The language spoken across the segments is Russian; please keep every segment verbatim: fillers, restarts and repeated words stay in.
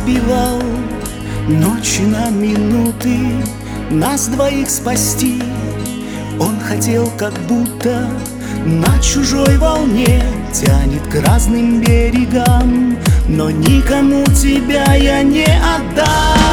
разбивал ночи на минуты, нас двоих спасти. Он хотел, как будто на чужой волне тянет к разным берегам, но никому тебя я не отдам.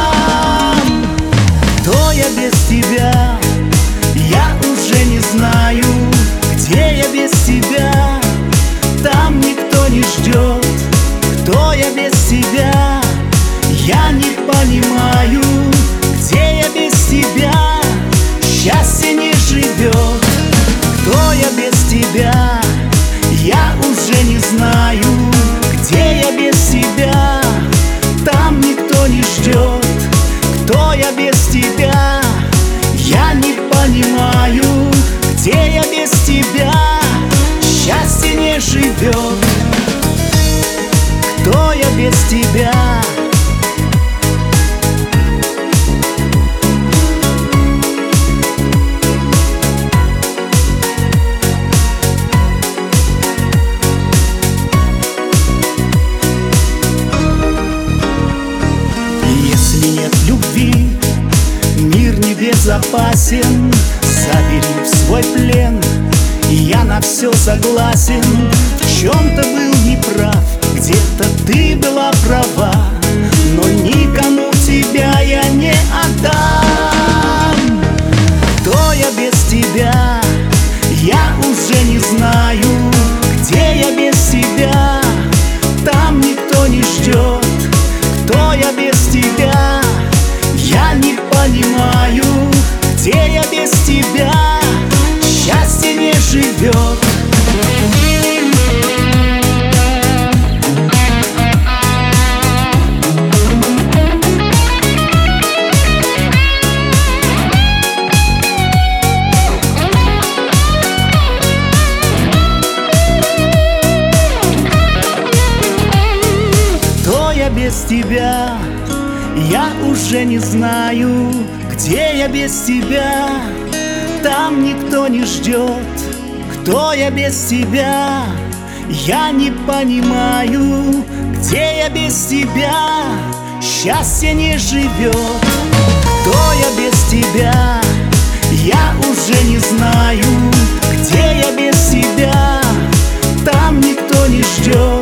Кто я без тебя, я уже не знаю. Где я без тебя, там никто не ждет. Кто я без тебя, я не понимаю. Где я без тебя, счастье не живет. Кто я без тебя, я уже не знаю. Где я без тебя, там никто не ждет. Кто я без тебя, я не понимаю. Где я без тебя, счастье не живет. Кто я без тебя? Если нет любви, мир небезопасен. Забери в свой плен, и я на все согласен. В чем-то был неправ, где-то ты была права, но никому тебя я не отдам. Кто я без тебя, я уже не знаю. Где я без тебя, там никто не ждет. Кто я без тебя, я не понимаю. Где я без тебя, счастье не живет. Кто я без тебя, я уже не знаю. Где я без тебя, там никто не ждет. Кто я без тебя, я не понимаю. Где я без тебя, счастье не живет. Кто я без тебя, я уже не знаю. Где я без тебя, там никто не ждет.